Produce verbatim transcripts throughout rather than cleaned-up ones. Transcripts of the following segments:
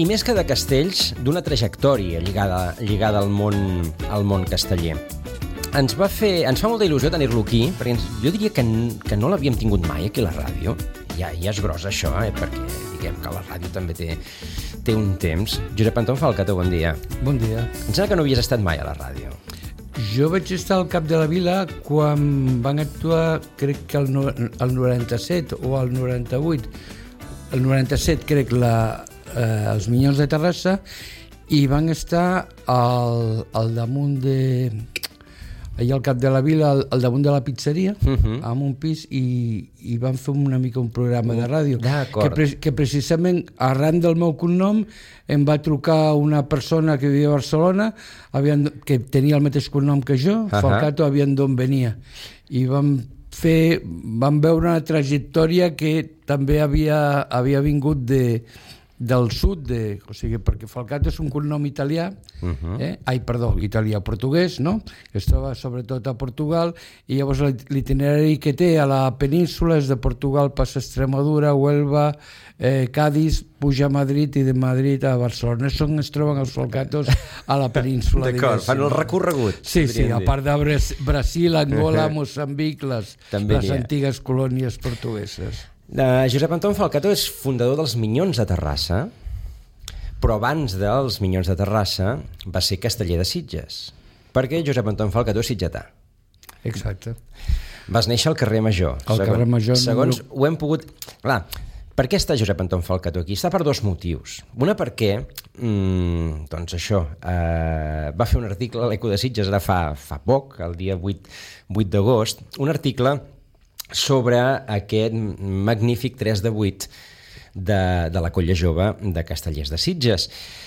i més que de castells, d'una trajectòria lligada, lligada al món, al món casteller. Ens va fer, ens fa molta il·lusió tenir-lo aquí, perquè ens, jo diria que, que no l'havíem tingut mai aquí a la ràdio. Ja, ja és gros això, eh? Perquè diguem que la ràdio també té, té un temps. Josep Anton Falcato, bon dia. Bon dia. Em sembla que no havies estat mai a la ràdio. Jo vaig estar al Cap de la Vila quan van actuar, crec que el, no, el noranta-set o el noranta-vuit. El noranta-set, crec, la, eh, els Minyons de Terrassa, i van estar al, al damunt de... allà al Cap de la Vila, al, al damunt de la pizzeria, uh-huh. amb un pis, i, i van fer una mica un programa de ràdio. Que, pre, que precisament, arran del meu cognom, em va trucar una persona que vivia a Barcelona, havien, que tenia el mateix cognom que jo, uh-huh. Falcato, havien d'on venia. I vam fer, vam veure una trajectòria que també havia, havia vingut de... del sud, de, o sigui, perquè Falcato és un cognom italià, uh-huh. eh? ai, perdó, italià-portuguès, no? Que es troba sobretot a Portugal, i llavors l'itinerari que té a la península és de Portugal, passa a Extremadura, Huelva, eh, Cádiz, puja a Madrid, i de Madrid a Barcelona. És on es troben els Falcatos a la península. D'acord, fan el recorregut. Sí, sí, a part de Brasil, Angola, Moçambic, les, les antigues colònies portugueses. Uh, Josep Anton Falcato és fundador dels Minyons de Terrassa, però abans dels Minyons de Terrassa va ser casteller de Sitges, perquè Josep Anton Falcato és sitgetà. Exacte. Vas néixer al carrer Major. Al carrer Major. Segons ho hem pogut... Clar, per què està Josep Anton Falcato aquí? Està per dos motius. Una perquè, mmm, doncs això, eh, va fer un article a l'Eco de Sitges ara fa, fa poc, el dia vuit d'agost, un article sobre aquest magnífic tres de vuit de, de la Colla Jove de Castellers de Sitges.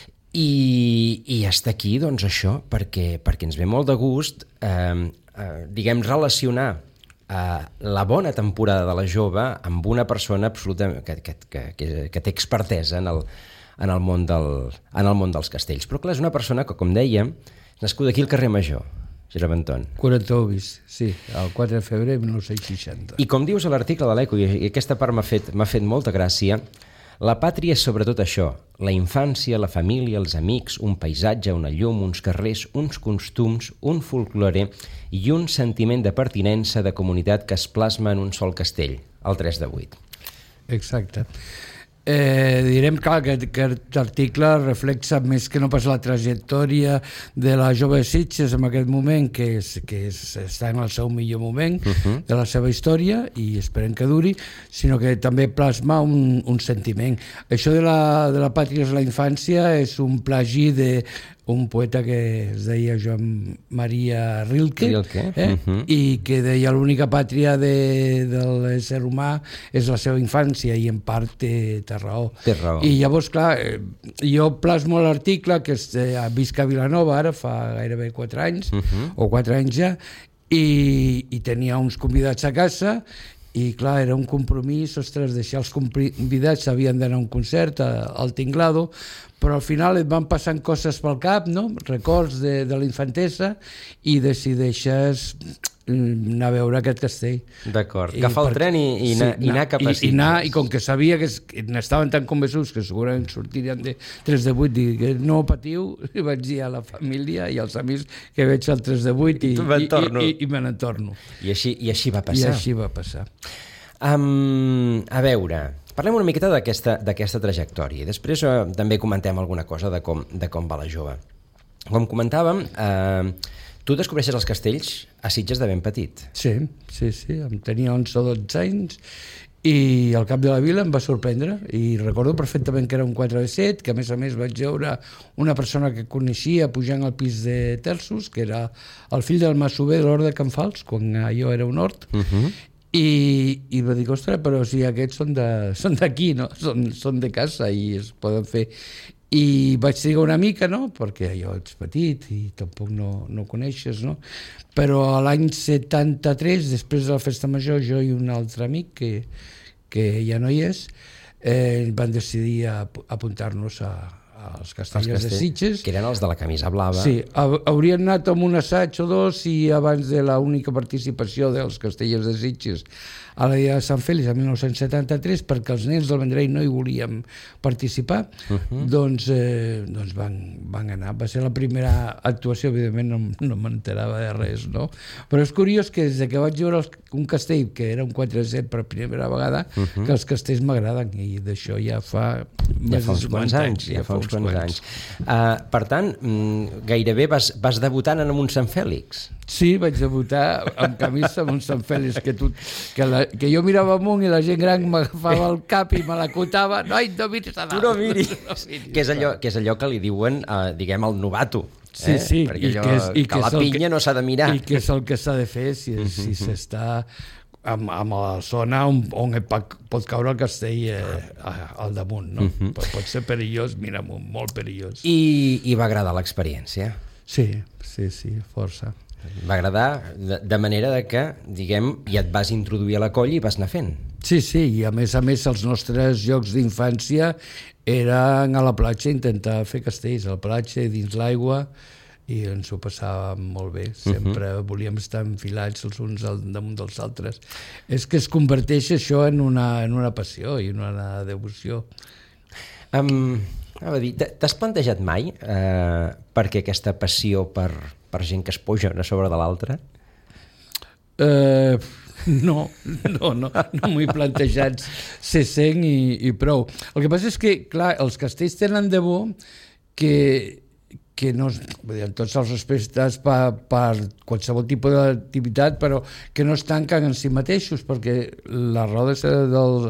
I, i està aquí, doncs, això, perquè, perquè ens ve molt de gust, eh, eh, diguem, relacionar eh, la bona temporada de la Jove amb una persona absoluta que, que, que, que, que té expertesa en el, en, el món del, en el món dels castells. Però, clar, és una persona que, com dèiem, és nascuda aquí al carrer Major, Josep Anton. quaranta-u bis, sí, el quatre de febrer de dinou seixanta. I com dius a l'article de l'Eco, i aquesta part m'ha fet, m'ha fet molta gràcia, la pàtria és sobretot això, la infància, la família, els amics, un paisatge, una llum, uns carrers, uns costums, un folklore i un sentiment de pertinença de comunitat que es plasma en un sol castell, el tres de vuit. Exacte. Eh, direm clar, que, que aquest article reflexa més que no pas la trajectòria de la Jove de Sitges en aquest moment, que, és, que és, està en el seu millor moment uh-huh. de la seva història, i esperem que duri, sinó que també plasma un, un sentiment. Això de la, de la pàtria és la infància és un plagi de un poeta que es deia Joan Maria Rilke, Rilke. Eh? Uh-huh. i que deia l'única pàtria de, de l'ésser humà és la seva infància, i en part té, té raó. Té raó. I llavors, clar, jo plasmo l'article que és, eh, visc a Vilanova ara fa gairebé quatre anys, uh-huh. o quatre anys ja, i, i tenia uns convidats a casa, i clar, era un compromís, ostres, deixar els convidats, havien d'anar a un concert a, al Tinglado, però al final et van passant coses pel cap, no? Records de, de la infantesa, i decideixes anar a veure aquest castell. D'acord, agafar el tren i, i, sí, anar, i anar cap a Sitges. I, i, anar, I com que sabia que, que n'estaven tan convençuts que segurament sortirien de tres de vuit, dic que no patiu, i vaig dir a la família i als amics que veig el tres de vuit i, i, i, i, i me n'entorno. I així, I així va passar. I així va passar. Um, a veure, parlem una miqueta d'aquesta d'aquesta trajectòria i després eh, també comentem alguna cosa de com, de com va la Jove. Com comentàvem, eh, tu descobreixes els castells a Sitges de ben petit. Sí, sí, sí, em tenia onze o dotze anys, i al Cap de la Vila em va sorprendre, i recordo perfectament que era un quatre de set, que a més a més vaig veure una persona que coneixia pujant al pis de terços, que era el fill del masover de l'Hort de Can Fals, quan allò era un hort, uh-huh. I, i va dir, ostres, però si aquests són de, són d'aquí, no? Són, són de casa i es poden fer. I vaig trigar una mica, no? Perquè jo ets petit i tampoc no, no coneixes, no? Però a l'any setanta-tres, després de la festa major, jo i un altre amic, que, que ja no hi és, eh, van decidir apuntar-nos a, als castellers de Sitges. Que eren els de la camisa blava. Sí, haurien anat amb un assaig o dos i abans de l'única participació dels castellers de Sitges a la Dia de Sant Fèlix, en mil nou-cents setanta-tres, perquè els nens del Vendrell no hi volíem participar, uh -huh. doncs, eh, doncs van, van anar. Va ser la primera actuació, evidentment no, no m'enterava de res, no? Però és curiós que des que vaig veure un castell, que era un quatre set per primera vegada, uh -huh. que els castells m'agraden, i d'això ja fa... Ja fa uns quants anys. Ja fa uns quants anys. Uh, per tant, gairebé vas, vas debutant en un Sant Fèlix. Sí, vaig debutar amb camisa amb un Sant Fèlix, que, tu, que, la, que jo mirava amunt i la gent gran m'agafava el cap i me l'acotava. Noi, no miris a dalt. Tu no miris. No miris. Que, és allò, que és allò que li diuen, uh, diguem, al novato. Sí, eh? sí. Perquè allò, que, és, i que, que la pinya que, no s'ha de mirar. I que és el que s'ha de fer si, uh-huh. si s'està amb, amb la zona on, on pot, pot caure el castell eh, al damunt. No? Uh-huh. pot, pot ser perillós, mira, molt perillós. I, i va agradar l'experiència? Sí, sí, sí, força. Va agradar de, de manera de que, diguem, ja et vas introduir a la colla i vas anar fent. Sí, sí, i a més a més els nostres jocs d'infància eren a la platja, intentar fer castells a la platja, dins l'aigua, i ens ho passàvem molt bé. Sempre uh-huh. volíem estar enfilats els uns al damunt dels altres. És que es converteix això en una, en una passió i en una devoció. Um, T'has plantejat mai eh, per què aquesta passió per, per gent que es puja una sobre de l'altra? Eh... No, no, no, no m'ho he plantejat ser cent i, i prou. El que passa és que, clar, els castells tenen de bo que, que no, vull dir, tots els respectes per, per qualsevol tipus d'activitat, però que no es tanquen en si mateixos, perquè la raó de ser del,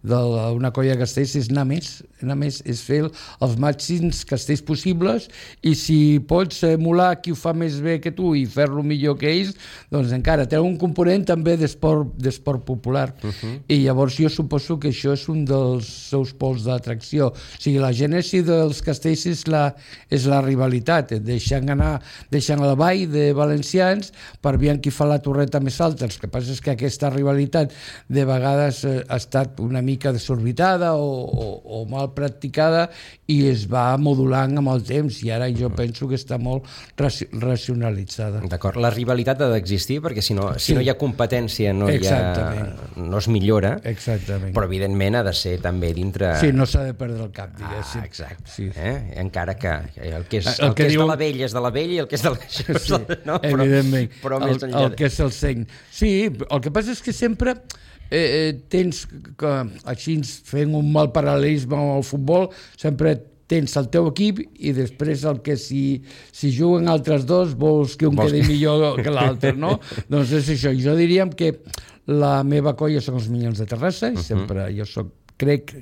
d'una colla de castells és anar més, anar més, és fer els màxims castells possibles, i si pots emular qui ho fa més bé que tu i fer-lo millor que ells, doncs encara té un component també d'esport, d'esport popular. Uh-huh. I llavors jo suposo que això és un dels seus pols d'atracció. O sigui, la gènesi dels castells és la, és la rivalitat, deixant anar, deixant la vall de valencians per veure qui fa la torreta més alta. El que passa és que aquesta rivalitat de vegades ha estat una mica desorbitada o, o, o mal practicada i es va modulant amb el temps, i ara jo penso que està molt racionalitzada. D'acord, la rivalitat ha d'existir perquè si no, si sí. no hi ha competència no, hi ha, no es millora. Exactament. Però evidentment ha de ser també dintre... Sí, no s'ha de perdre el cap, diguéssim. Ah, exacte. Sí. Eh? Encara que el que és, el el que que és diu... de la vella és de la vella i el que és de la... Sí, no? però, evidentment. Però el, enllà... el que és el seny. Sí, el que passa és que sempre... Eh, tens que, així fent un mal paral·lelisme amb el futbol, sempre tens el teu equip i després el que si, si juguen altres dos vols que un vols quedi que... millor que l'altre, no? Doncs és això. Jo diríem que la meva colla són els Minyons de Terrassa i uh-huh. sempre jo soc, crec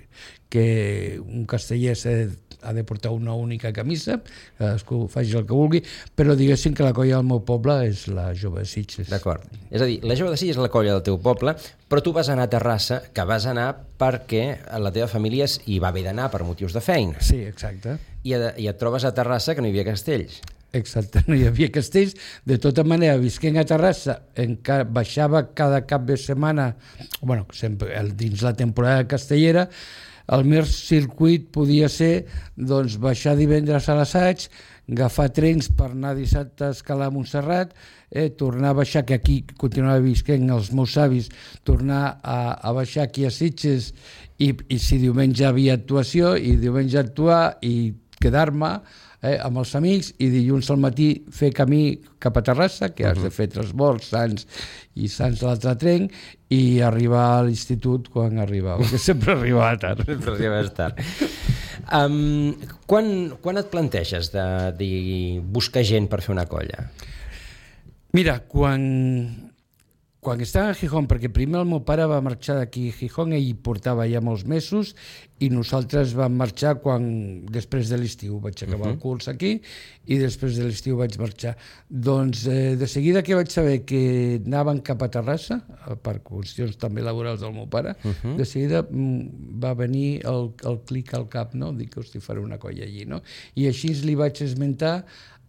que un casteller ha de portar una única camisa, cadascú faci el que vulgui, però diguéssim que la colla del meu poble és la Jove de Sitges. D'acord. És a dir, la Jove de Sitges és la colla del teu poble, però tu vas anar a Terrassa, que vas anar perquè la teva família hi va haver d'anar per motius de feina. Sí, exacte. I, i et trobes a Terrassa que no hi havia castells. Exacte, no hi havia castells. De tota manera, visquent a Terrassa, encara baixava cada cap de setmana, bueno, sempre dins la temporada castellera, el meu circuit podia ser doncs, baixar divendres a l'assaig, agafar trens per anar dissabte a escalar a Montserrat, eh, tornar a baixar, que aquí continuava visquent els meus avis, tornar a, a baixar aquí a Sitges i, i si diumenge hi havia actuació, i diumenge actuar i quedar-me eh, amb els amics, i dilluns al matí fer camí cap a Terrassa, que has uh-huh. de fer Transbords, Sants i Sants l'altre tren, i arribar a l'institut quan arribava, que sempre arribava tard. Sempre arribaves tard. Um, quan, quan et planteges de, de buscar gent per fer una colla? Mira, quan... Quan estava a Gijón, perquè primer el meu pare va marxar d'aquí a Gijón, ell portava ja molts mesos, i nosaltres vam marxar quan, després de l'estiu, vaig acabar uh-huh. el curs aquí, i després de l'estiu vaig marxar. Doncs eh, de seguida que vaig saber que anaven cap a Terrassa, per qüestions també laborals del meu pare, uh-huh. de seguida mm, va venir el, el clic al cap, no? Dic, hosti, faré una colla allí, no? I així li vaig esmentar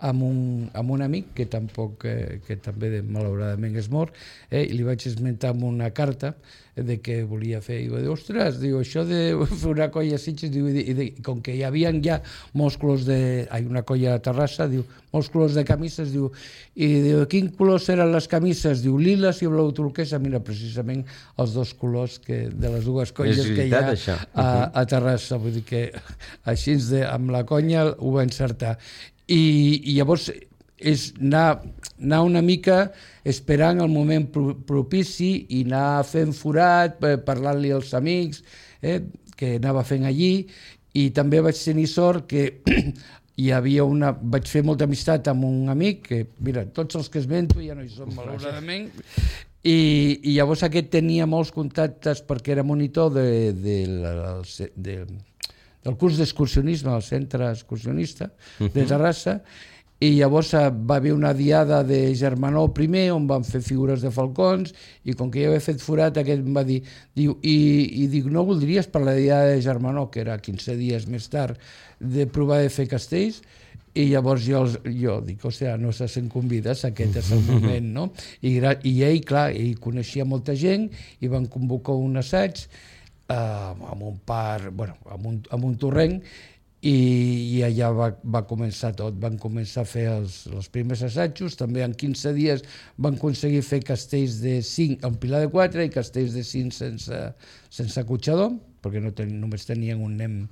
amb un, amb un amic que tampoc, eh, que també malauradament és mort, eh, i li vaig esmentar amb una carta de què volia fer, i va dir, ostres, diu, això de fer una colla a Sitges, diu, i, i, i com que hi havia ja molts colors de... Hi una colla a Terrassa, diu, molts colors de camises, diu, i diu, quin colors eren les camises? Diu, liles i blau turquesa, mira, precisament els dos colors que, de les dues colles que hi ha a, a Terrassa, vull dir que així de, amb la conya ho va encertar. I, i llavors és anar, anar una mica esperant el moment propici i anar fent forat, parlant-li als amics, eh, que anava fent allí, i també vaig tenir sort que hi havia una... Vaig fer molta amistat amb un amic, que, mira, tots els que esmento ja no hi són, malauradament, i, i llavors aquest tenia molts contactes perquè era monitor de, de, de, de, del curs d'excursionisme al centre excursionista de Terrassa, i llavors va haver una diada de Germanó primer, on van fer figures de falcons, i com que ja havia fet forat, aquest em va dir, diu, i, i dic, no voldries per la diada de Germanó, que era quinze dies més tard, de provar de fer castells? I llavors jo, jo dic, o sigui, no se sent convides, aquest és el moment, no? I, i ell, clar, ell coneixia molta gent, i van convocar un assaig eh, amb un parc, bueno, amb un, amb un torrent, i, i allà va, va començar tot, van començar a fer els, els primers assajos, també en quinze dies van aconseguir fer castells de cinc en pilar de quatre i castells de cinc sense, sense acotxador, perquè no ten, només tenien un nen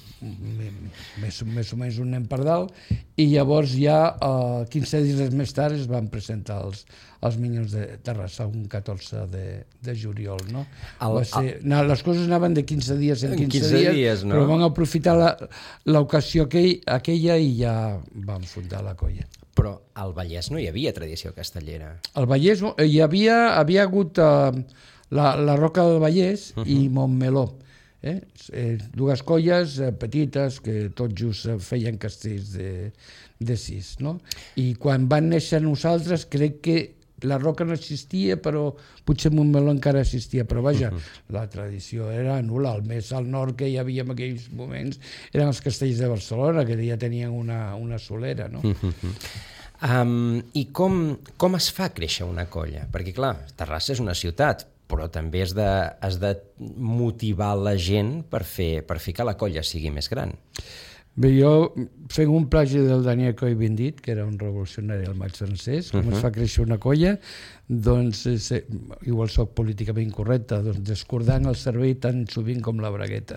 més, més o menys un nen per dalt, i llavors ja eh, quinze dies més tard es van presentar els, els Minyons de Terrassa, un catorze de, de juliol, no? El, Va ser, el... no, les coses anaven de quinze dies en quinze, quinze dies, dies no? Però van aprofitar l'ocasió aquell, aquella i ja van fundar la colla. Però al Vallès no hi havia tradició castellera. Al Vallès hi havia, havia hagut uh, la, la Roca del Vallès uh -huh. i Montmeló. Eh? Eh, dues colles eh, petites que tot just eh, feien castells de, de sis, no? I quan van néixer nosaltres crec que la Roca no existia, però potser Montmeló encara existia, però vaja, uh -huh. la tradició era nul·la. El més al nord que hi havia en aquells moments eren els castells de Barcelona, que ja tenien una, una solera, no? Uh -huh. um, I com, com es fa créixer una colla? Perquè clar, Terrassa és una ciutat, però també has de, has de motivar la gent per fer, per fer que la colla sigui més gran. Bé, jo, fent un plagi del Daniel Cohn-Bendit, que era un revolucionari al maig francès, com uh -huh. es fa créixer una colla, doncs, eh, igual soc políticament incorrecte, doncs descordant el cervell tan sovint com la bragueta.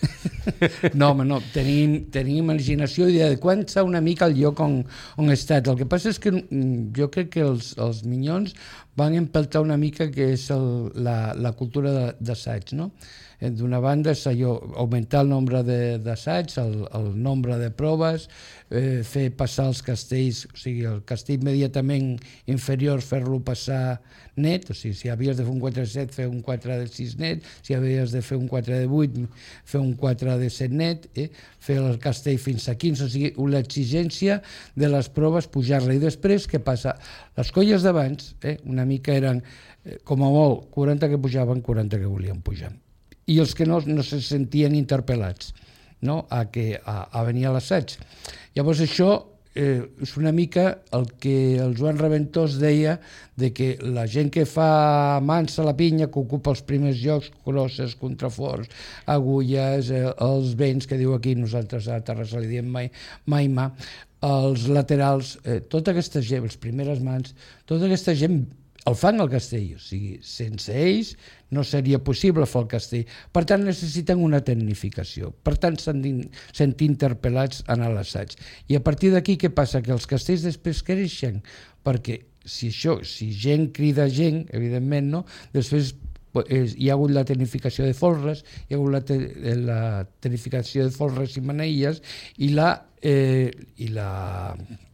No, home, no, tenim, tenim imaginació i adequant-se una mica al lloc on, on he estat. El que passa és que jo crec que els, els Minyons van empeltar una mica que és el, la, la cultura d'assaig, no? D'una banda és allò, augmentar el nombre d'assaigs, el, el nombre de proves, eh, fer passar els castells, o sigui, el castell immediatament inferior, fer-lo passar net, o sigui, si havies de fer un quatre de set, fer un quatre de sis net, si havies de fer un quatre de vuit, fer un quatre de set net, eh? Fer el castell fins a quinze, o sigui, l'exigència de les proves, pujar-la. I després, què passa? Les colles d'abans, eh, una mica eren, eh, com a molt, quaranta que pujaven, quaranta que volien pujar. I els que no, no se sentien interpel·lats, no? a, que, a, a venir a l'assaig. Llavors això eh, és una mica el que el Joan Reventós deia de que la gent que fa mans a la pinya, que ocupa els primers llocs, crosses, contraforts, agulles, eh, els vents, que diu aquí, nosaltres a Terrassa li diem mai, mai mà, els laterals, eh, tota aquesta gent, les primeres mans, tota aquesta gent el fan al castell, o sigui, sense ells no seria possible fer el castell. Per tant, necessiten una tecnificació. Per tant, s'han de sentir interpel·lats en l'assaig. I a partir d'aquí, què passa? Que els castells després creixen, perquè si això, si gent crida gent, evidentment, no? Després hi ha hagut la tecnificació de folres, hi ha hagut la, te, la tecnificació de folres i maneilles, i la... Eh, i la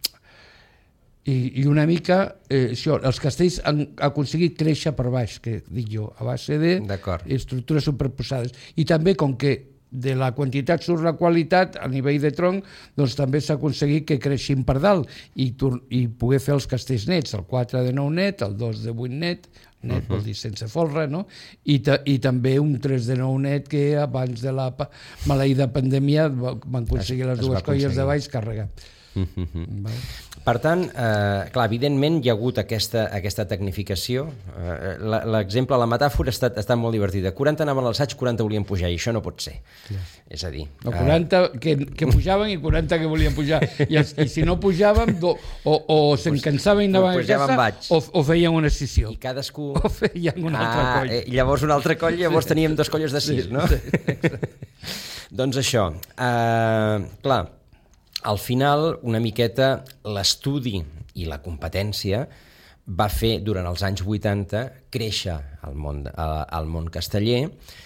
I, i una mica, eh, això, els castells han aconseguit créixer per baix, que dic jo, a base d'estructures superposades. I també, com que de la quantitat surt la qualitat a nivell de tronc, doncs també s'ha aconseguit que creixin per dalt i, i poder fer els castells nets, el quatre de nou net, el dos de vuit net, net uh-huh. vol dir sense folre, no? I, ta, i també un tres de nou net que abans de la maleïda pandèmia van aconseguir les dues colles de baix carregar. Mm-hmm. Vale. Per tant, eh, clar, evidentment hi ha hagut aquesta, aquesta tecnificació. Eh, l'exemple, la metàfora ha estat, ha estat molt divertida. quaranta anaven a l'assaig, quaranta volien pujar, i això no pot ser. Yeah. És a dir... No, quaranta eh... que, que pujaven i quaranta que volien pujar. I, i si no pujàvem, do, o, o se'n cansaven i anaven a casa, o, o feien una escissió. I cadascú... O feien un altre ah, coll. Eh, llavors un altre coll, llavors sí. Teníem dos colles de sis, no? Sí, sí, doncs això. Eh, clar, al final, una miqueta, l'estudi i la competència va fer, durant els anys vuitanta, créixer el món, el món casteller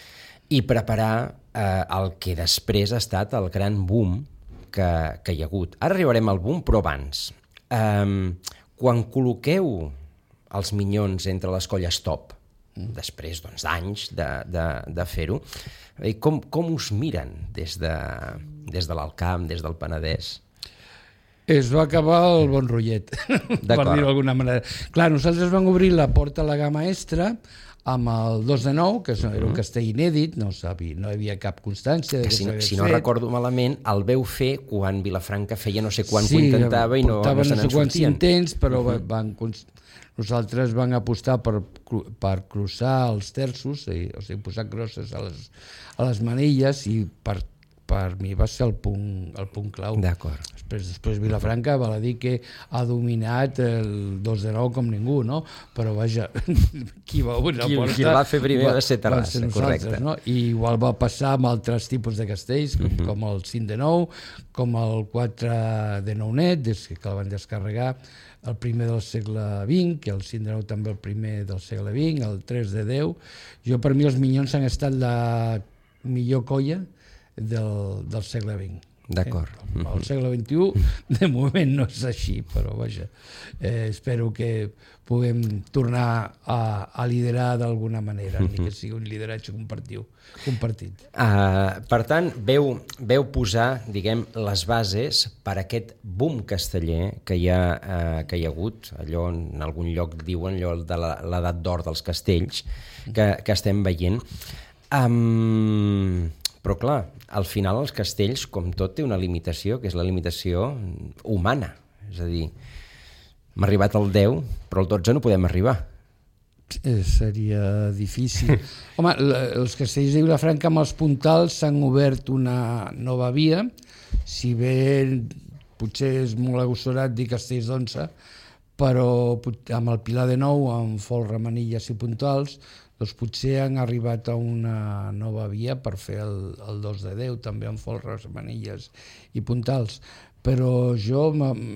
i preparar eh, el que després ha estat el gran boom que, que hi ha hagut. Ara arribarem al boom, però abans. Eh, quan col·loqueu els minyons entre les colles top, després doncs, d'anys de, de, de fer-ho, com, com us miren des de, des de l'Alt Camp, des del Penedès? Es va acabar el bon rotllet, per dir-ho d'alguna manera. Clar, nosaltres vam obrir la porta a la gamma extra amb el dos de nou, que era un castell inèdit, no, sabia, no hi havia cap constància. Que si, no, si no fet. recordo malament, el veu fer quan Vilafranca feia no sé quan sí, que ho intentava i no, no se n'en sortien. Sí, portava no sé quants intents, però uh -huh. van, nosaltres vam apostar per, per crossar els terços, o sigui, posar crosses a les, a les manilles, i per per mi va ser el punt, el punt clau. D'acord. Després, després Vilafranca val a dir que ha dominat el dos de nou com ningú, no? Però vaja, qui va obrir la porta... Qui el va fer primer va, va ser Terrassa, correcte. No? I igual va passar amb altres tipus de castells, com, uh-huh. com el cinc de nou, com el quatre de nou net, des que el van descarregar, el primer del segle vint, que el cinc de nou també el primer del segle vint, el tres de deu. Jo, per mi, els minyons han estat la millor colla Del, del segle vint. D'acord. Eh? El segle vint-i-u, de moment, no és així, però vaja, eh, espero que puguem tornar a, a liderar d'alguna manera, ni que sigui un lideratge compartiu, compartit. Uh, per tant, veu, veu posar, diguem, les bases per a aquest boom casteller que hi ha, uh, que hi ha hagut, allò en algun lloc diuen, allò de l'edat d'or dels castells, que, que estem veient. Um, però clar, al final els castells, com tot, té una limitació, que és la limitació humana. És a dir, hem arribat al deu, però al dotze no podem arribar. Eh, seria difícil. Home, els castells de Vilafranca amb els puntals s'han obert una nova via, si bé potser és molt agossorat dir castells d'onze, però amb el Pilar de Nou, amb folre, manilles i puntals, doncs potser han arribat a una nova via per fer el, el dos de deu, també amb folres, manilles i puntals. Però jo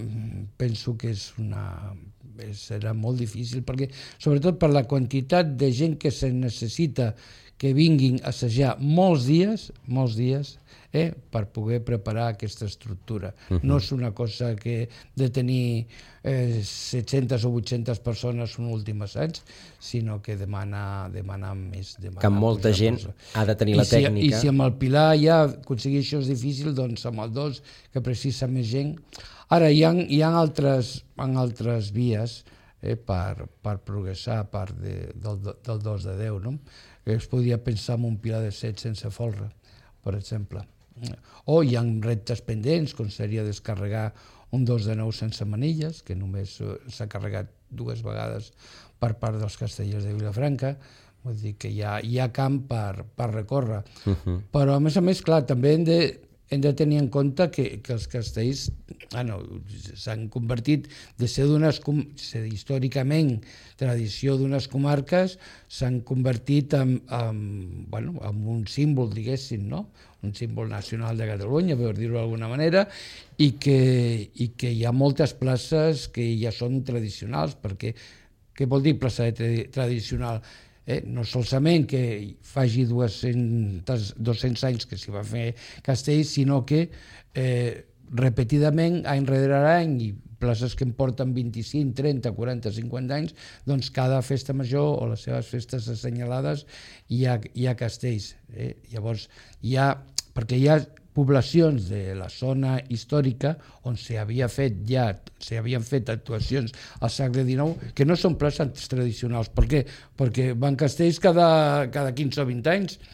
penso que és una, serà molt difícil, perquè sobretot per la quantitat de gent que se necessita que vinguin a assajar molts dies, molts dies, eh, per poder preparar aquesta estructura. Uh-huh. No és una cosa que de tenir eh, set-centes o vuit-centes persones un últim assaig, sinó que demana, demana més. Demana que molta posar, gent posar. Ha de tenir I la si, tècnica. I si amb el Pilar ja aconseguir això és difícil, doncs amb el dos, que precisa més gent. Ara, hi ha, hi ha altres, en altres vies eh, per, per progressar a part de, del, del dos de deu, no? Es podria pensar en un Pilar de set sense folre, per exemple. O hi ha reptes pendents, com seria descarregar un dos de nou sense manilles, que només s'ha carregat dues vegades per part dels castellers de Vilafranca. Vull dir que hi ha, hi ha camp per, per recórrer. Uh-huh. Però, a més a més, clar, també hem de, hem de tenir en compte que, que els castells ah, no, s'han convertit de ser d'unes, històricament, tradició d'unes comarques, s'han convertit en, en, bueno, en un símbol, diguéssim, no? Un símbol nacional de Catalunya, per dir-ho d'alguna manera, i que, i que hi ha moltes places que ja són tradicionals, perquè què vol dir plaça tradicional? Eh, no solament que faci dues-centes, dos-cents anys que s'hi va fer castell, sinó que eh, repetidament, any rere any, i places que en porten vint-i-cinc, trenta, quaranta, cinquanta anys, doncs cada festa major o les seves festes assenyalades hi ha, hi ha castells. Eh? Llavors, hi ha, perquè hi ha poblacions de la zona històrica on s'hi havia fet ja, s'hi havien fet actuacions al segle dinou que no són places tradicionals. Per què? Perquè van castells cada, cada quinze o vint anys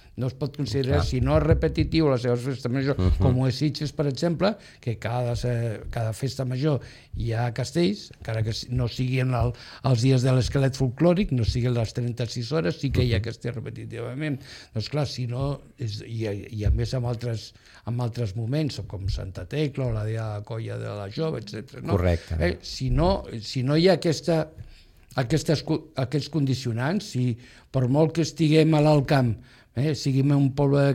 no es pot considerar, si no és repetitiu la seva festa major, uh -huh. com ho és Sitges, per exemple, que cada, cada festa major hi ha castells, encara que no siguin el, els dies de l'esquelet folclòric, no siguin les trenta-sis hores, sí que hi ha castells repetitivament. Doncs clar, si no, és, i, i a més amb altres, amb altres moments, com Santa Tecla o la de la colla de la jove, etcètera. No? Correcte. Eh, si, no, si no hi ha aquesta, aquestes, aquests condicionants, si per molt que estiguem a l'Alt Camp, eh, siguem un poble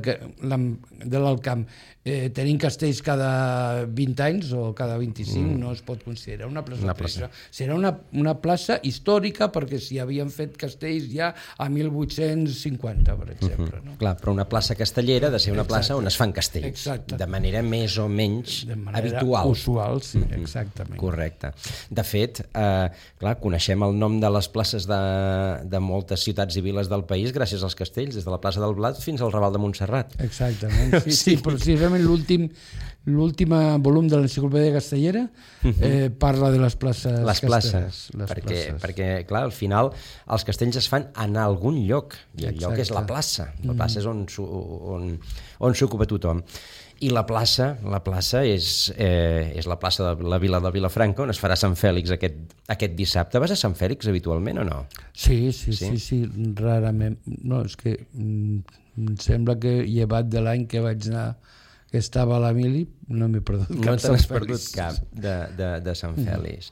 de l'Alt Camp, eh, tenim castells cada vint anys o cada vint-i-cinc, mm. no es pot considerar una plaça. Una plaça. Serà una, una plaça històrica perquè s'hi havien fet castells ja a mil vuit-cents cinquanta, per exemple. Mm-hmm. No? Clar, però una plaça castellera ha de ser una plaça Exacte. on es fan castells. Exacte. De manera més o menys de manera habitual. usual, sí, mm-hmm. exactament. Correcte. De fet, eh, clar, coneixem el nom de les places de, de moltes ciutats i viles del país gràcies als castells, des de la plaça del Blat fins al Raval de Montserrat. Exactament, sí, sí, precisament l'últim l'últim volum de l'enciclopèdia castellera eh, parla de les places les places, les perquè, places. perquè clar, al final els castells es fan en algun lloc i el Exacte. lloc és la plaça, la plaça és on, on, on s'ocupa tothom. I la plaça, la plaça és, eh, és la plaça de la vila de Vilafranca, on es farà Sant Fèlix aquest, aquest dissabte. Vas a Sant Fèlix habitualment o no? Sí, sí, sí, sí, sí, rarament. No, és que mm, em sembla que llevat de l'any que vaig anar, que estava a la mili, no m'he perdut cap. No te n'has perdut cap de, de, de Sant Fèlix.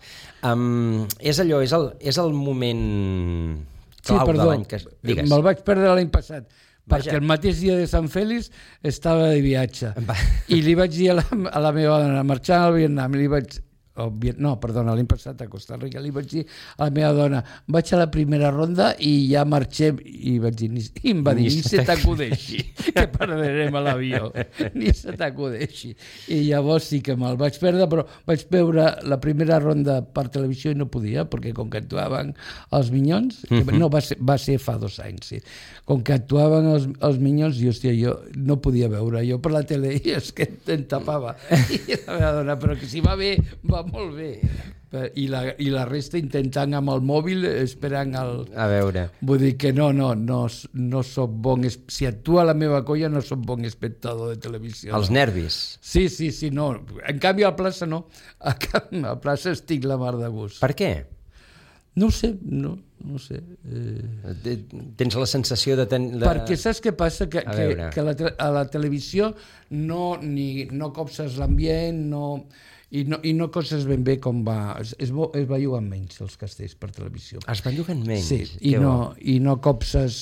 Um, és allò, és el, és el moment clau sí, perdó, de l'any que... Digues. Me'l vaig perdre l'any passat. Vaja. Perquè el mateix dia de Sant Fèlix estava de viatge. Va. I li vaig dir a la, a la meva dona, marxant al Vietnam, li vaig... O, no, perdona, l'any passat a Costa Rica, li vaig dir a la meva dona, vaig a la primera ronda i ja marxem, i vaig dir, i em va dir, ni se t'acudeixi, que perdrem a l'avió, ni se t'acudeixi. I llavors sí que me'l vaig perdre, però vaig veure la primera ronda per televisió i no podia, perquè com que actuaven els Minyons, que, no, va ser, va ser fa dos anys, sí, com que actuaven els, els Minyons, i hòstia, jo no podia veure, jo per la tele, i és que em tapava, i la meva dona, però que si va bé, va molt bé. I la, i la resta intentant amb el mòbil, esperant el... A veure. Vull dir que no, no, no, no soc bon... Si actua la meva colla no soc bon espectador de televisió. Els nervis. Sí, sí, sí, no. En canvi, a la plaça no. A la plaça estic la mar de gust. Per què? No ho sé, no, no ho sé. Eh... Tens la sensació de... Ten... de... Perquè saps què passa? Que, que, que la, a la televisió no, ni, no copses l'ambient, no... I no, i no coses ben bé com va... Es, es, es belluguen menys els castells per televisió. Es belluguen menys? Sí, i no, i no copses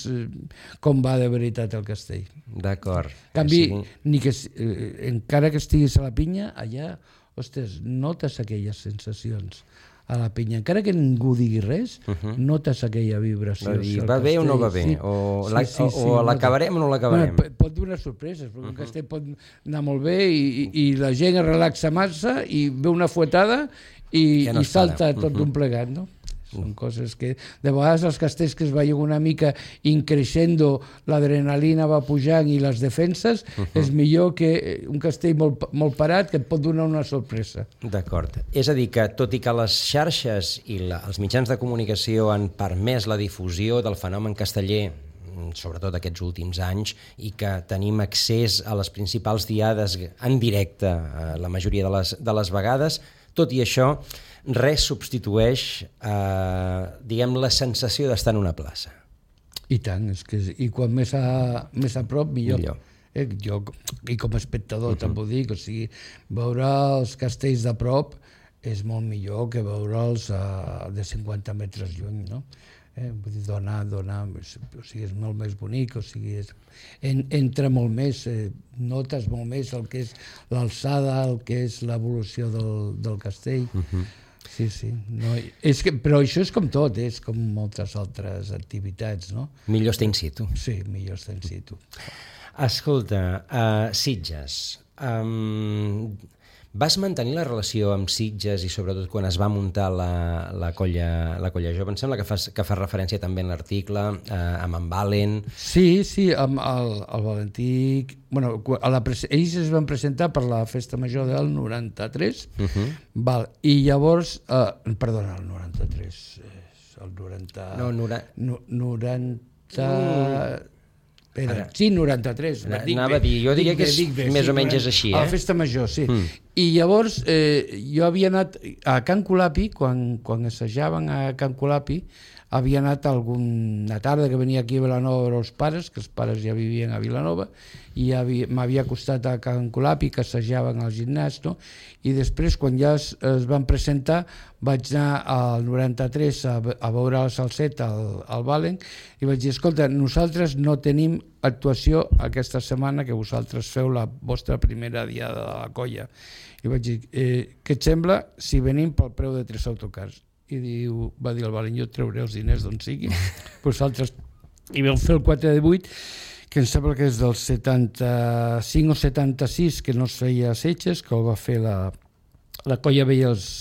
com va de veritat el castell. D'acord. En canvi, sí. ni que, eh, encara que estiguis a la pinya, allà, ostres, notes aquelles sensacions a la pinya. Encara que ningú digui res, uh -huh. notes aquella vibració. Va, dir, va bé o no va bé? Sí. O, sí, la, sí, o, sí, o l'acabarem o no l'acabarem? Bueno, pot donar sorpreses, perquè uh -huh. un castell pot anar molt bé i, i, i la gent es relaxa massa i ve una fuetada i, ja no i salta tot uh -huh. un plegat, no? Són coses que... De vegades els castells que es veien una mica increixendo, l'adrenalina va pujant i les defenses, uh -huh. és millor que un castell molt, molt parat que et pot donar una sorpresa. D'acord. És a dir, que tot i que les xarxes i la, els mitjans de comunicació han permès la difusió del fenomen casteller, sobretot aquests últims anys, i que tenim accés a les principals diades en directe la majoria de les, de les vegades, tot i això, res substitueix eh, diguem, la sensació d'estar en una plaça. I tant, és que, i quan més a, més a prop, millor. millor. Eh, jo, i com a espectador, uh -huh. també ho dic, o sigui, veure els castells de prop és molt millor que veure'ls a, de cinquanta metres lluny, no? Eh, vull dir, donar, donar, o sigui, és molt més bonic, o sigui, és, en, entra molt més, eh, notes molt més el que és l'alçada, el que és l'evolució del, del castell. Uh -huh. Sí, sí. No, és que, però això és com tot, és com moltes altres activitats, no? Millor estar in situ. Sí, millor estar in situ. Escolta, uh, Sitges, um, vas mantenir la relació amb Sitges i sobretot quan es va muntar la, la, colla, la colla jove? Em sembla que fas, que fas referència també en l'article uh, amb en Valen. Sí, sí, amb el, el Valentí... Bueno, a la, ells es van presentar per la festa major del noranta-tres, uh -huh. val, i llavors... Uh, perdona, el noranta-tres, el noranta... No, nora... No, noranta... Era, sí, noranta-tres. Anava a dir, jo diria que és, més o menys és així, eh? A la Festa Major, sí. Mm. I llavors eh, jo havia anat a Can Colapi, quan, quan assajaven a Can Colapi, havia anat alguna tarda que venia aquí a Vilanova a veure els pares, que els pares ja vivien a Vilanova, i m'havia acostat a Can Colapi, que assajaven al gimnàs, no? I després, quan ja es, es van presentar, vaig anar al noranta-tres a, a veure la Salseta al, al Valen, i vaig dir, escolta, nosaltres no tenim actuació aquesta setmana, que vosaltres feu la vostra primera diada de la colla. I vaig dir, eh, què et sembla si venim pel preu de tres autocars? I diu, va dir el Valen, jo treuré els diners d'on sigui, vosaltres, i vau fer el quatre de vuit, que em sembla que és del setanta-cinc o setanta-sis, que no es feia a Setges, que el va fer la, la colla veia els,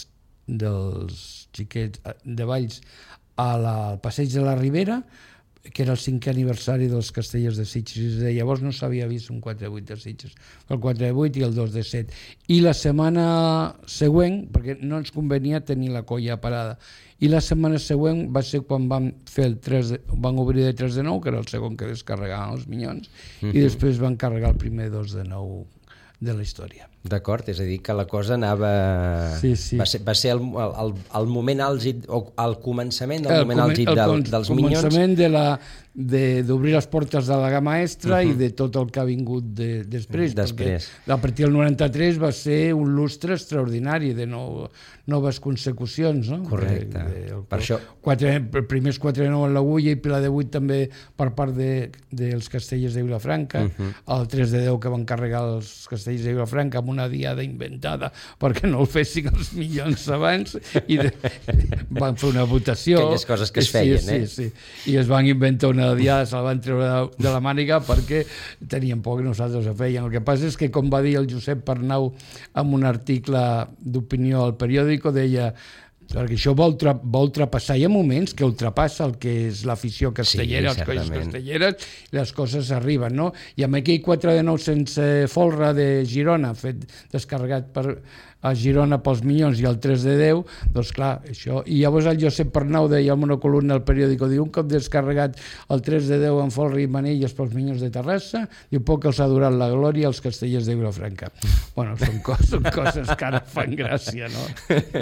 dels xiquets de Valls a la, al passeig de la Ribera, que era el cinquè aniversari dels Castellers de Sitges, i llavors no s'havia vist un quatre de vuit de Sitges, el quatre de vuit i el dos de set. I la setmana següent, perquè no ens convenia tenir la colla parada, i la setmana següent va ser quan vam fer el tres de, van obrir de tres de nou, que era el segon que descarregaven els Minyons, mm-hmm. i després van carregar el primer dos de nou de la història. D'acord, és a dir, que la cosa anava... Sí, sí. Va ser, va ser el, el, el moment àlgid, o el començament del el moment àlgid del, el dels Minyons. El començament Minyons. de la d'obrir les portes de la gamma extra, uh-huh. i de tot el que ha vingut de, després. Després. A partir del noranta-tres va ser un lustre extraordinari de nou, noves consecucions. No? Correcte. De, de, el, per això... Quatre, primers quatre de nou en l'Agulla i Pilar de vuit també per part de, dels Castellers de Vilafranca, uh-huh. el tres de deu que van carregar els Castellers de Vilafranca amb una diada inventada perquè no el fessin els Minyons abans, i de, van fer una votació. Aquelles coses que es feien, sí, eh? Sí, sí. I es van inventar una diada, se la van treure de, de la màniga perquè tenien por que nosaltres ho feien. El que passa és que, com va dir el Josep Pernau en un article d'opinió al periòdico, deia perquè això va, ultra, va ultrapassar, hi ha moments que ultrapassa el que és l'afició castellera, sí, els colles castelleres, i les coses arriben, no? I amb aquell quatre de nou sense folre de Girona, fet descarregat per a Girona pels Minyons i el tres de deu, doncs clar, això... I llavors el Josep Pernau deia al monocolumna al periòdico, diu, un cop descarregat el tres de deu en folre i manilles pels Minyons de Terrassa, diu, poc els ha durat la glòria als Castellers de Vilafranca. Bueno, són, cos, són coses que ara fan gràcia, no?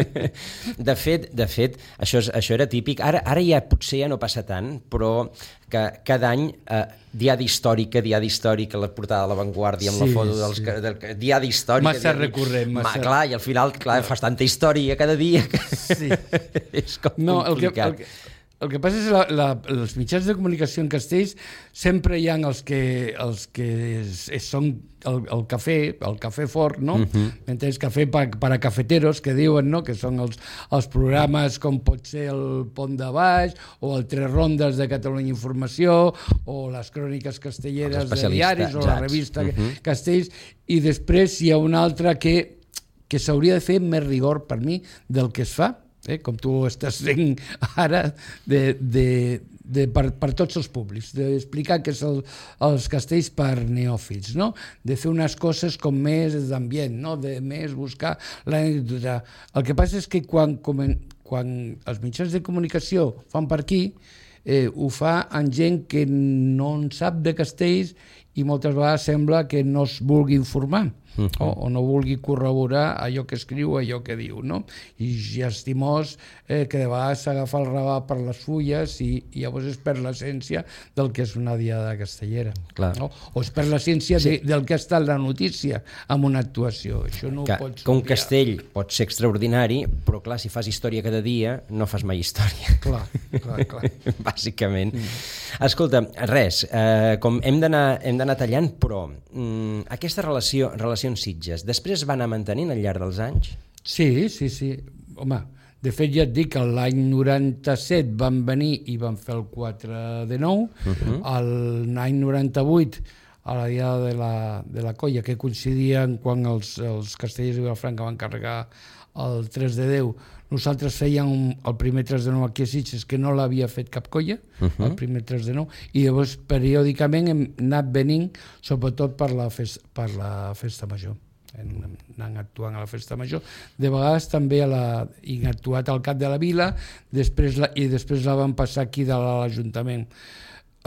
De fet, de fet això, és, això era típic. Ara, ara ja potser ja no passa tant, però que cada any eh, diada històrica, diada històrica, la portada de l'Avantguàrdia amb sí, la foto dels, sí. del, diada històrica... Massa diada, recurrent, massa... Ma, clar, i al final, clar, fas tanta història cada dia que sí. és com no, complicat. El que, el que, el que passa és que la, la, els mitjans de comunicació en castells sempre hi ha els que, els que és, és, són el, el cafè, el cafè fort, no? Uh-huh. M'entens? Cafè per, per a cafeteros, que diuen, no? Que són els, els programes com pot ser el Pont de Baix, o el Tres Rondes de Catalunya Informació, o les cròniques castelleres de diaris, o la revista uh-huh. Castells, i després hi ha una altra que que s'hauria de fer més rigor per mi del que es fa, eh? Com tu estàs fent ara, de, de, de, per, per tots els públics, d'explicar què són els castells per neòfits, no? De fer unes coses com més d'ambient, no? De més buscar l'anècdota. El que passa és que quan, quan els mitjans de comunicació fan per aquí, eh, ho fa en gent que no en sap de castells i moltes vegades sembla que no es vulgui informar. Uh-huh. o, o no vulgui corroborar allò que escriu, allò que diu, no? I ja estimós eh, que de vegades s'agafa el rabà per les fulles i, i llavors es perd l'essència del que és una diada castellera. Clar. No? O es perd l'essència sí. de, del que ha estat la notícia amb una actuació. Això no que, ho pots que un castell pot ser extraordinari, però clar, si fas història cada dia, no fas mai història. Clar, clar, clar. Bàsicament. Mm. Escolta, res, eh, com hem d'anar hem d'anar tallant, però mm, aquesta relació, relació Sitges, després van anar mantenint al llarg dels anys? Sí, sí, sí. Home, de fet ja et dic que l'any noranta-set van venir i van fer el quatre de nou, uh-huh. l'any noranta-vuit a la diada de la, de la colla, que coincidien quan els, els castellers de Vilafranca van carregar el tres de deu, nosaltres fèiem el primer tres de nou aquí a Sitges, que no l'havia fet cap colla, uh-huh. el primer tres de nou, i llavors periòdicament hem anat venint, sobretot per la, festa, per la festa major. Hem anat actuant a la festa major. De vegades també a la, hem actuat al Cap de la Vila, després la, i després la vam passar aquí de l'Ajuntament.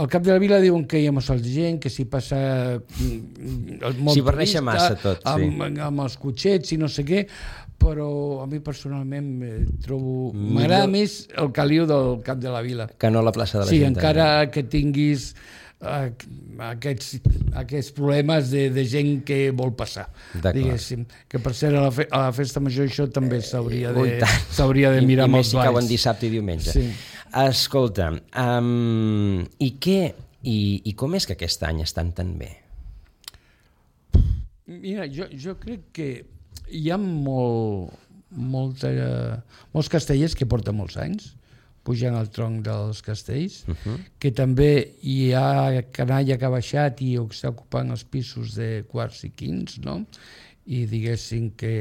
al Cap de la Vila diuen que hi ha massa gent, que s'hi passa molt s'hi barreja massa tot, sí. Amb, amb els cotxets i no sé què, però a mi personalment trobo... M'agrada més el caliu del Cap de la Vila. Que no la plaça de la sí, gent. Sí, encara que tinguis uh, aquests, aquests problemes de, de gent que vol passar, diguéssim. Que per cert, a la, fe, a la festa major això també s'hauria de, s'hauria de mirar amb els balls. I més si cauen dissabte i diumenge. Sí. Escolta, um, i què, i, i com és que aquest any estan tan bé? Mira, jo, jo crec que hi ha molt, molta, molts castellers que porten molts anys pujant al tronc dels castells, uh-huh. que també hi ha canalla que ha baixat i està ocupant els pisos de quarts i quints, no? I diguéssim que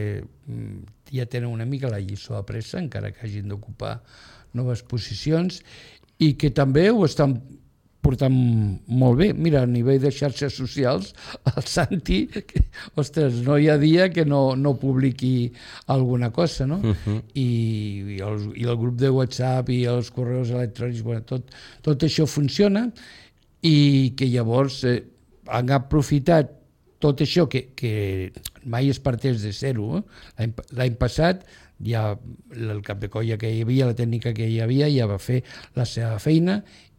ja tenen una mica la lliçó apresa, encara que hagin d'ocupar noves posicions, i que també ho estan portant molt bé. Mira, a nivell de xarxes socials, el Santi, que, ostres, no hi ha dia que no, no publiqui alguna cosa, no? Uh-huh. I, i, el, I el grup de WhatsApp i els correus electrònics, bueno, tot, tot això funciona, i que llavors eh, han aprofitat tot això, que, que mai es parteix de zero. Eh? L'any, l'any passat ja el cap de colla que hi havia, la tècnica que hi havia, ja va fer la seva feina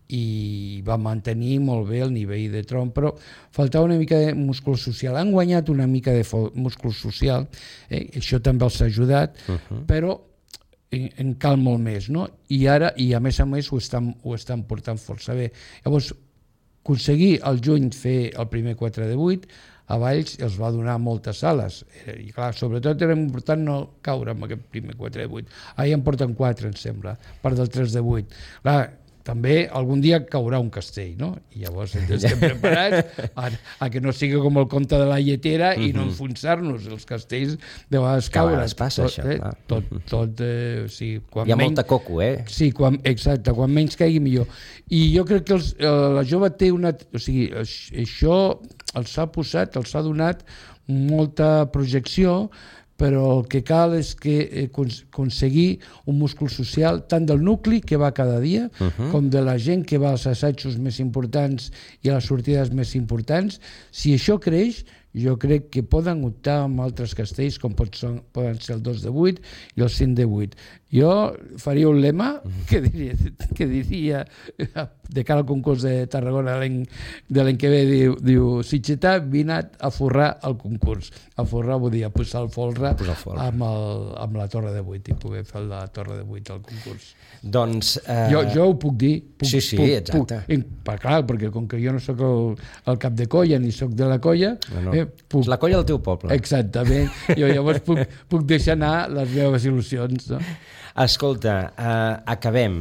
i va mantenir molt bé el nivell de tronc, però faltava una mica de múscul social. Han guanyat una mica de múscul social, eh? Això també els ha ajudat, uh-huh. però en, en cal molt més, no? I ara, i a més a més, ho estan, ho estan portant força bé. Llavors, aconseguir al juny fer el primer quatre de vuit, a Valls els va donar moltes sales, i clar, sobretot era important no caure amb aquest primer quatre de vuit. Ara en porten quatre, em sembla, part del tres de vuit. Clar, també algun dia caurà un castell, no? I llavors hem d'estar preparats a, a que no sigui com el conte de la lletera i no enfonsar-nos. Els castells de vegades cauen. Que a vegades passa tot, això, eh? clar. Tot, tot, eh, o sigui, quan hi ha menys, molta coco, eh? Sí, quan, exacte, quan menys caigui millor. I jo crec que els, eh, la jove té una... O sigui, això els ha posat, els ha donat molta projecció, però el que cal és que eh, aconseguir un múscul social tant del nucli, que va cada dia, uh-huh. com de la gent que va als assajos més importants i a les sortides més importants. Si això creix, jo crec que poden optar amb altres castells, com pot ser, poden ser el dos de vuit i el cinc de vuit. Jo faria un lema que diria, que diria de cara al concurs de Tarragona de l'any que ve, diu, diu Sitgetà, vine a forrar el concurs. A forrar vull dir a posar el folre, posar el folre. Amb, el, amb la torre de vuit i poder fer la torre de vuit al concurs. Doncs... Eh... Jo, jo ho puc dir. Puc, sí, sí, puc, exacte. Puc, per, clar, perquè com que jo no sóc el, el cap de colla ni sóc de la colla... No, no. Eh, puc... És la colla del teu poble. Exactament. Jo llavors puc, puc deixar anar les meves il·lusions. No? Escolta, eh, acabem.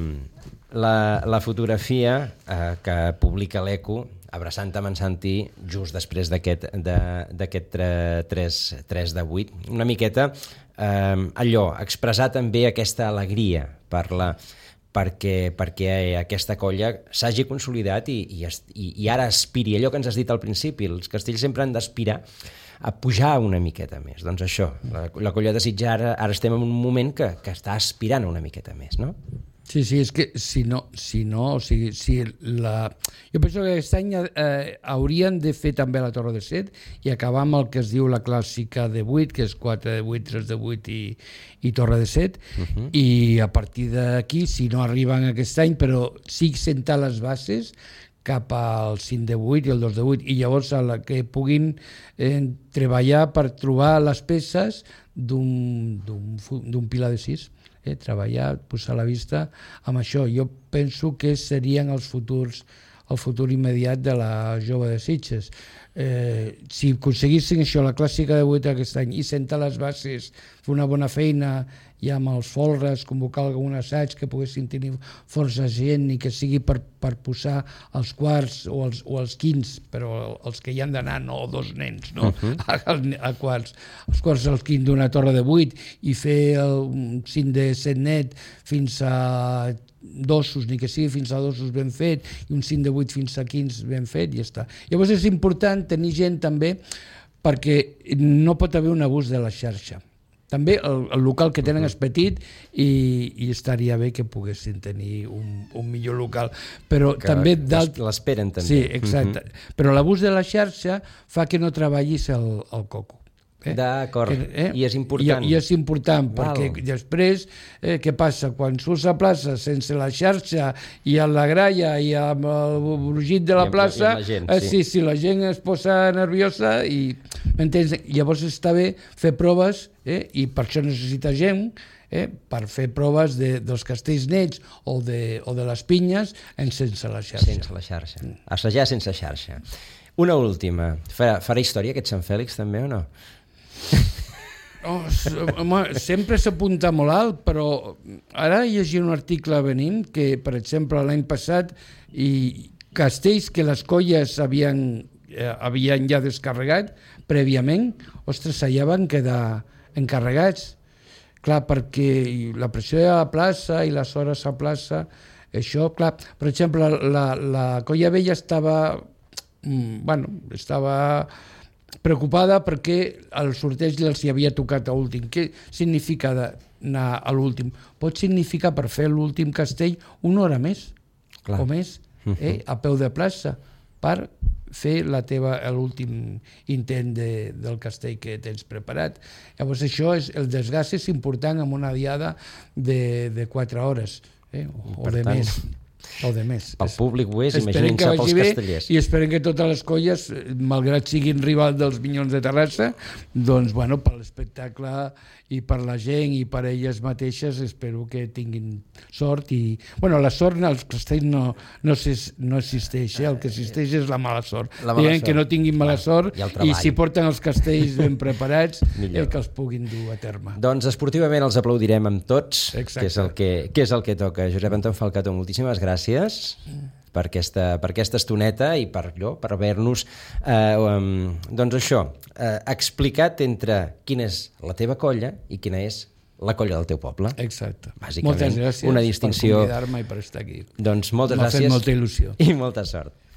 La, la fotografia eh, que publica l'Eco abraçant amb en Santi just després d'aquest d'aquest tres de vuit. Una miqueta eh, allò, expressar també aquesta alegria per la, perquè, perquè aquesta colla s'hagi consolidat i, i, i ara aspiri allò que ens has dit al principi. Els castells sempre han d'aspirar a pujar una miqueta més. Doncs això, la, la colla de Sitges ara, ara estem en un moment que, que està aspirant una miqueta més, no? Sí, sí, és que si no, si no, o sigui, si la... Jo penso que aquest any eh, haurien de fer també la Torre de set i acabar amb el que es diu la clàssica de vuit, que és quatre de vuit, tres de vuit i, i Torre de set, uh-huh. i a partir d'aquí, si no arriben aquest any, però sí sentar les bases cap al cinc de vuit i el dos de vuit, i llavors a la que puguin eh, treballar per trobar les peces d'un, d'un, d'un pilar de sis. Eh, treballar, posar la vista amb això. Jo penso que serien els futurs, el futur immediat de la jove de Sitges. Eh, si aconseguissin això, la clàssica de vuit aquest any, i sentar les bases, fer una bona feina ja amb els folres, convocar algun assaig que poguessin tenir força gent i que sigui per, per posar els quarts o els, o els quints, però els que hi han d'anar, no dos nens, no? Uh-huh. a, a quarts. Els quarts als quints d'una torre de vuit i fer el cinc de set net fins a dosos, ni que sigui fins a dosos ben fet, i un cinc de vuit fins a quinze ben fet, i ja està. Llavors és important tenir gent també, perquè no pot haver un abús de la xarxa. també el, el local que tenen és petit i, i estaria bé que poguessin tenir un, un millor local, però que també l'esperen també. Sí, exacte, uh-huh. Però l'abús de la xarxa fa que no treballis el, el coco. Eh? D'acord, eh? I és important. I, i és important, Val. Perquè després, eh, què passa? Quan surts a plaça sense la xarxa i a la gralla i amb el brugit de la I amb, plaça, i gent, eh, sí. sí, sí, la gent es posa nerviosa i, m'entens? Llavors està bé fer proves, eh? I per això necessita gent, eh? Per fer proves de, dels castells nets o de, o de les pinyes en sense la xarxa. Sense la xarxa. Assajar sense xarxa. Una última. Farà, farà història aquest Sant Fèlix també o no? Oh, home, sempre s'apunta molt alt, però ara llegir un article venint que, per exemple, l'any passat i castells que les colles havien, eh, havien ja descarregat prèviament, ostres, allà van quedar encarregats. Clar, perquè la pressió a la plaça i les hores a plaça, això, clar, per exemple, la, la colla vella estava, bueno, estava preocupada perquè el sorteig els hi havia tocat a últim. Què significa anar a l'últim? Pot significar per fer l'últim castell una hora més, Clar. o més, eh, a peu de plaça, per fer la teva l'últim intent de, del castell que tens preparat. Llavors això és, el desgast és important amb una diada de, de quatre hores, eh, o, o de tant... més. O de més. Pel públic ho és, esperem imaginin-se pels castellers. I esperem que totes les colles, malgrat siguin rival dels Minyons de Terrassa, doncs, bueno, per l'espectacle i per la gent i per elles mateixes, espero que tinguin sort i... Bueno, la sort als castells no, no, no existeix, eh? El que existeix és la mala sort. La mala sort. Que no tinguin mala sort i, i si porten els castells ben preparats, eh, que els puguin dur a terme. Doncs esportivament els aplaudirem amb tots, Exacte. que és el que, que és el que toca. Josep Anton Falcató, moltíssimes gràcies per aquesta, per aquesta estoneta i per allò, per haver-nos eh, um, doncs això, eh, explicat entre quina és la teva colla i quina és la colla del teu poble. Exacte. Bàsicament, moltes gràcies una distinció... per convidar-me i per estar aquí. Doncs moltes M'ha gràcies fet molta il·lusió. I molta sort.